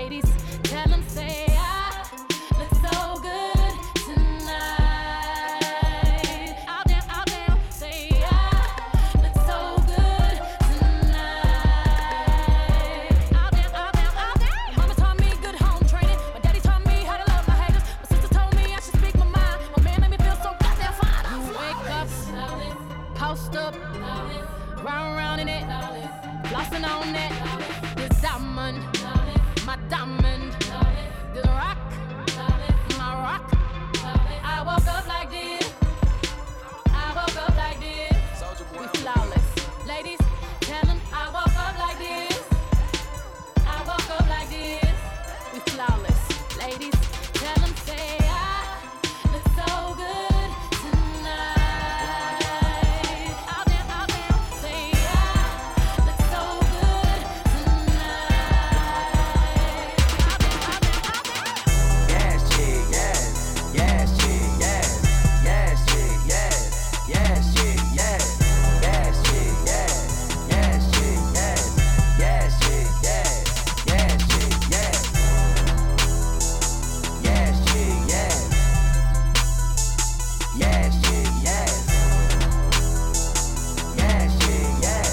Ladies, tell them say I look so good tonight. Out there, say I look so good tonight. Out there. Mama taught me good home training. My daddy taught me how to love my haters. My sister told me I should speak my mind. My man made me feel so goddamn fine. I wake up, post up, round in it, flossing on it. This diamond, my diamond. This rock, my rock. I woke up like this. We flawless. Ladies, tell them I woke up like this. We flawless. Ladies, tell them say I look so good tonight. Out there, say I look so good tonight. Out there. Yes, chick, yes. Yes, chick, yes. Yes, chick, yes. Yes, chick, yes. Yes, chick, yes. Yes, chick, yes. Yes, chick, yes. Yes, chick, yes. Yes, chick, yes. Yes, chick, yes. Yes, chick, yes.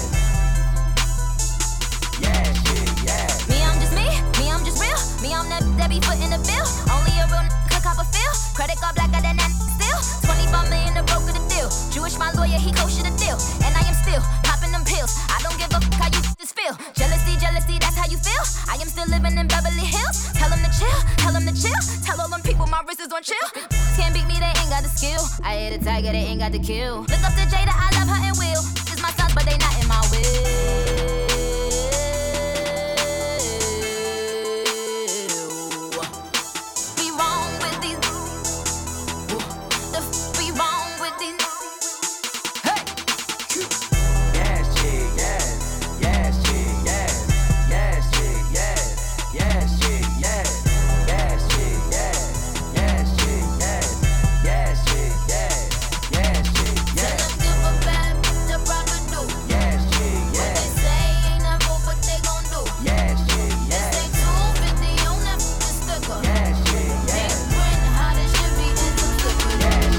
Yes, chick, yes. Me, I'm just me. Me, I'm just real. Me, I'm that be foot in the bill. Only a real could cop a feel. Credit card blacker than that still. 25 million to broker the deal. Jewish, my lawyer, he kosher the deal. And I am still popping them pills. I don't give a fuck how you just feel. Jealousy, that's how you feel. I am still living in Beverly Hills. Tell them to chill. Tell all them people my wrist is on chill. Can't beat me, they ain't got the skill. I hit a tiger, they ain't got the kill. Look up to Jada, I love her and Will. This is my sons, but they not in my will. Be wrong with these. Be wrong with these. Hey! Yes, chick, yes. Yes, chick, yes. Yes, chick, yes. Yes, chick, yes. Yes, chick, yes. Yes, chick, yes. Yes, chick, yes. Yes, chick, yes. Tell them give a bad the proper do. Yes, chick, What they yes. say ain't never what they gon' do. Yes, chick, They yes. say 250 on that f***ing sticker. Yes, chick, Big yes. print, how this shit be into flicker.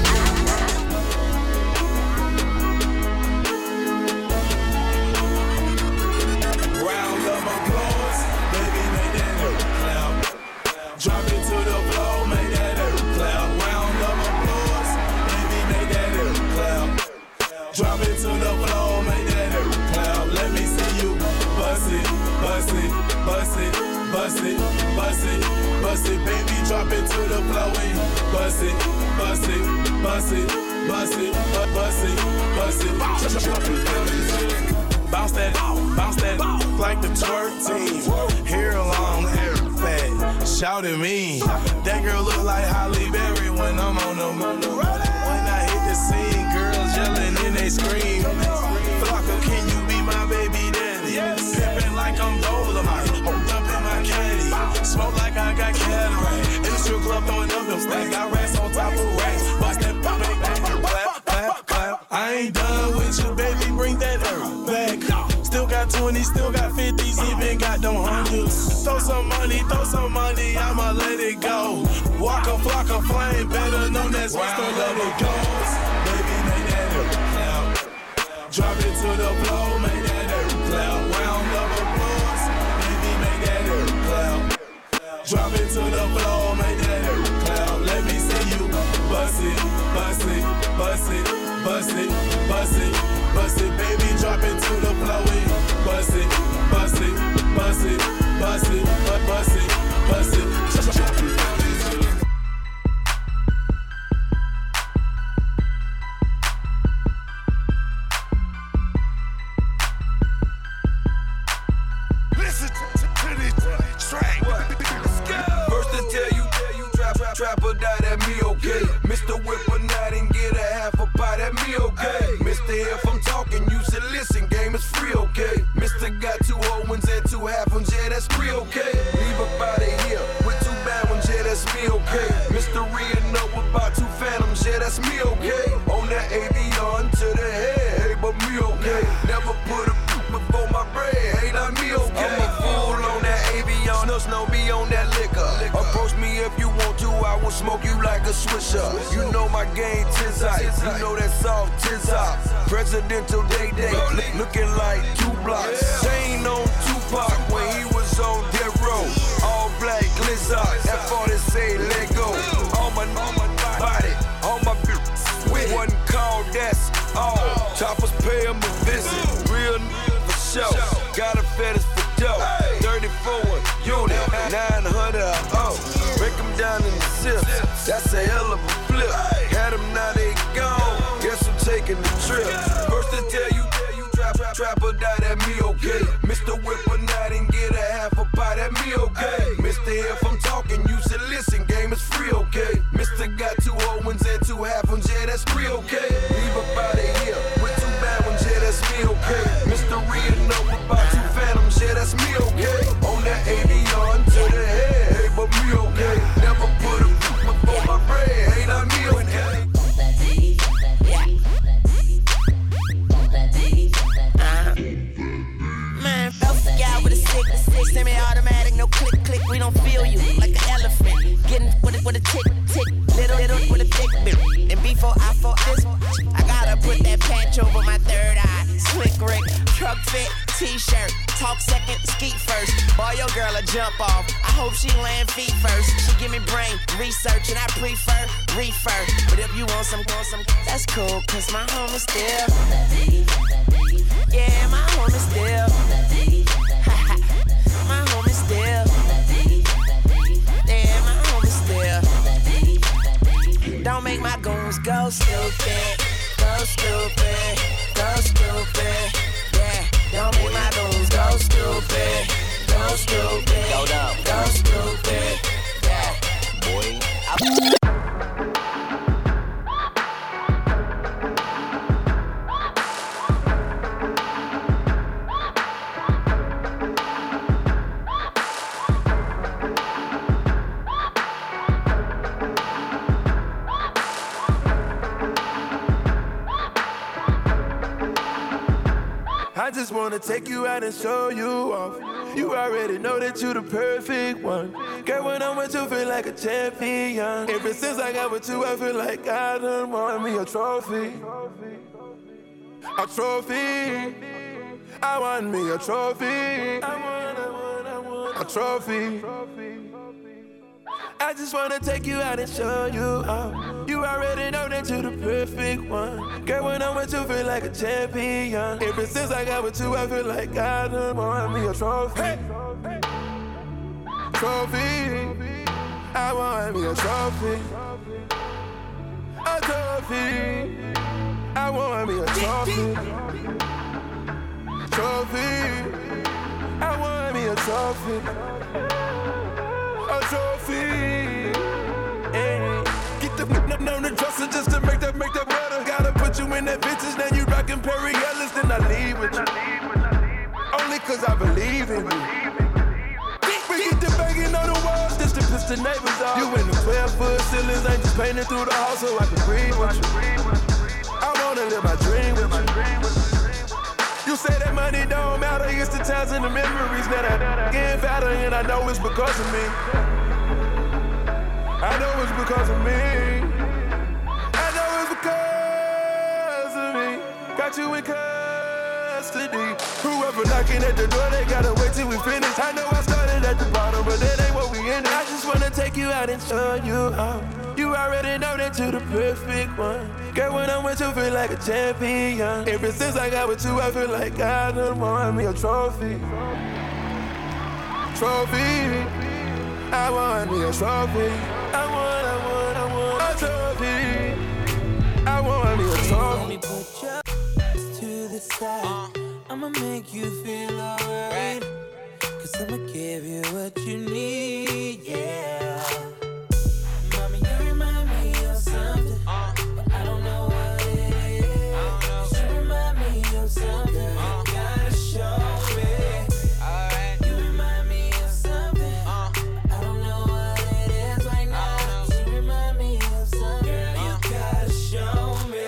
Round of applause, baby, make that earth clap. Drop it to the floor, make that earth clap. Round of applause, baby, make that earth clap. Drop it to the floor, make that earth clap. Let me see you bust it, bust it, bust it, bust it, bust it, bust it, baby, drop it to the floor and bust it, bust it, bust it, bust it, bust it, bust it, drop it, bounce that, like the twerk team. Hair long, hair fat, shout at me. That girl look like Halle Berry when I'm on the moon. When I hit the scene, girls yelling and they scream. Flocka, can you be my baby daddy? Pimpin' like I'm Dolomite, up in my caddy. Smoke like I got cataract. In the strip club throwing up them stacks. Got racks on top of racks. Bust that pop, clap, clap, clap. I ain't done with you, baby, bring that earth back. Still got 20s, still got 50s, even got them hundreds. Throw some money, I'ma let it go. Walk a flock of flame, better known as Mr. Let It Go. Baby, make that earth clap. Drop it to the floor, make that earth clap. Round of applause, baby, make that earth clap. Drop it to the floor, make that earth clap. Let me see you bust it, bust it, bust it, bust it, bust it, bust it, baby, drop it to the floor and bust it, bust it, bust it, bust it, bust it, bust it, drop it. Listen to this track. First to tell you, trapper die, that me okay. Mr. Whipper not and get a half a pie, that me okay. Mr. If I'm talking, you should listen, game is free, okay. Mr. got 2 whole ones and 2 half ones, yeah, that's free, okay. Leave up out of here with 2 bad ones, yeah, that's me, okay. Mr. Rhea know about 2 phantoms, yeah, that's me, okay. On that avion to the head, hey, but me, okay. Never put a before my bread, hey, not me, okay. I'm a fool on that avion, no snow be on smoke you like a swisher. You know my game Tizite. You know that song Tizop. Presidential day, looking like 2 blocks. Chain on Tupac when he was on death row. All black Blizzard. That 40 say let go. On my body, on my with one call, that's all. Choppers pay him a visit. Real for show. Got a fetish for dough. 34 unit, 900 break them down in the zips. That's a hell of a flip. Had them, now they gone. Guess I'm taking the trip. First to tell you, trap or die, that me okay. Mr. Whip or not and get a half a pie, that me okay. Mr. If I'm talking, you should listen, game is free, okay. Mr. got 2 whole ones and 2 half ones, yeah, that's 3 okay. Leave up out of here with 2 bad ones, yeah, that's me okay. Mr. Real know about 2 phantoms, yeah, that's me okay. On that ADR until the head, hey, but me okay. Never put a before my bread, ain't I me okay. Man, out with a sick, semi-automatic, no click, we don't feel you like an elephant. Getting with a tick, little with a thick bit. And before I fall this, I gotta put that patch over my third eye. Slick Rick, truck fit, t-shirt, talk second, skeet first. Boy, your girl a jump off. I hope she land feet first. She give me brain research and I prefer reefer. But if you want some, that's cool, cause my home is still. Yeah, my home is still. My home is still. Yeah, my home is still. Don't make my goons go stupid. Go stupid. Go stupid. Yeah, don't make my goons go stupid. Go stupid. Go dumb. Go stupid. Yeah, boy. I just wanna take you out and show you off. You already know that you the perfect one. Girl, when I'm with you, feel like a champion. Ever since I got with you, I feel like I done won me a trophy. A trophy. I want me a trophy. I want a trophy. I just wanna take you out and show you off. You already know that you the perfect one. Girl, when I'm with you, feel like a champion. Ever since I got with you, I feel like I done won me a trophy. Hey. Trophy. I want me a trophy. A trophy. I want me a trophy. Trophy. I want me a trophy. A trophy. Hey. Get the on the dresser just to make that better. Gotta put you in that vintage, now you rockin' Perry Ellis, then I leave with you. Only cause I believe in you. We get the banging on the walls just to piss the neighbors off. You in the 12-foot ceilings, ain't just painting through the house so I can breathe with you. I wanna live my dream with you. You say that money don't matter, it's the times and the memories that I get fatter, and I know it's because of me. I know it's because of me. I know it's because of me. Got you in custody. Whoever knocking at the door, they gotta wait till we finish. I know I started at the bottom, but that ain't what we ended. I just wanna take you out and show you out. You already know that you're the perfect one. Girl, when I'm with you, feel like a champion. Ever since I got with you, I feel like I done won me a trophy. Trophy. I want me a trophy. I want a trophy. I want me a trophy. Let me put your to the side. I'ma make you feel alright. Cause I'ma give you what you need, yeah. Mommy, you remind me of something, but I don't know what it is. You remind me of something, you gotta show me. Alright. You remind me of something, I don't know what it is right now. You remind me of something, girl, you gotta show me.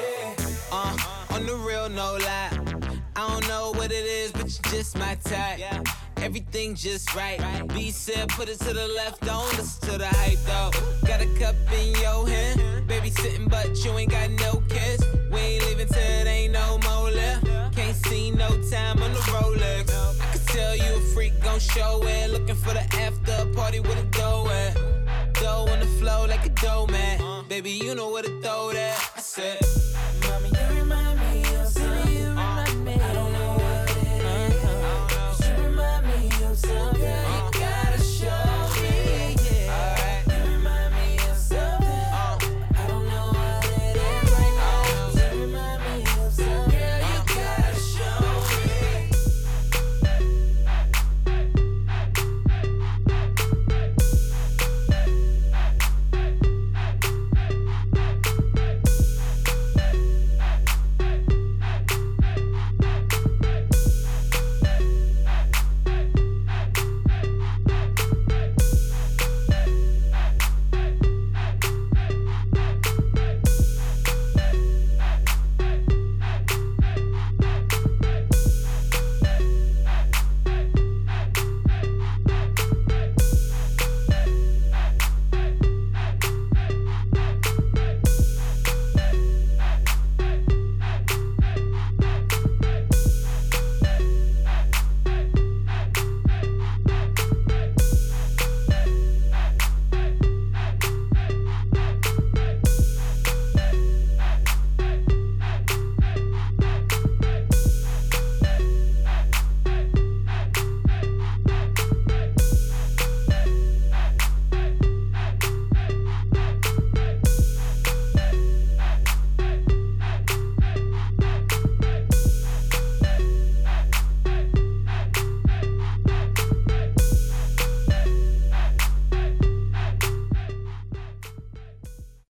On the real, no lie. I don't know what it is, but you're just my type. everything just right. B said, put it to the left, don't listen to the hype though. Got a cup in your hand, baby sitting, but you ain't got no kiss. We ain't leaving till it ain't no more left. Can't see no time on the Rolex. I can tell you a freak gon' show it. Looking for the after party with a dough at. Dough on the flow like a dough man. Baby, you know where to throw that. I said.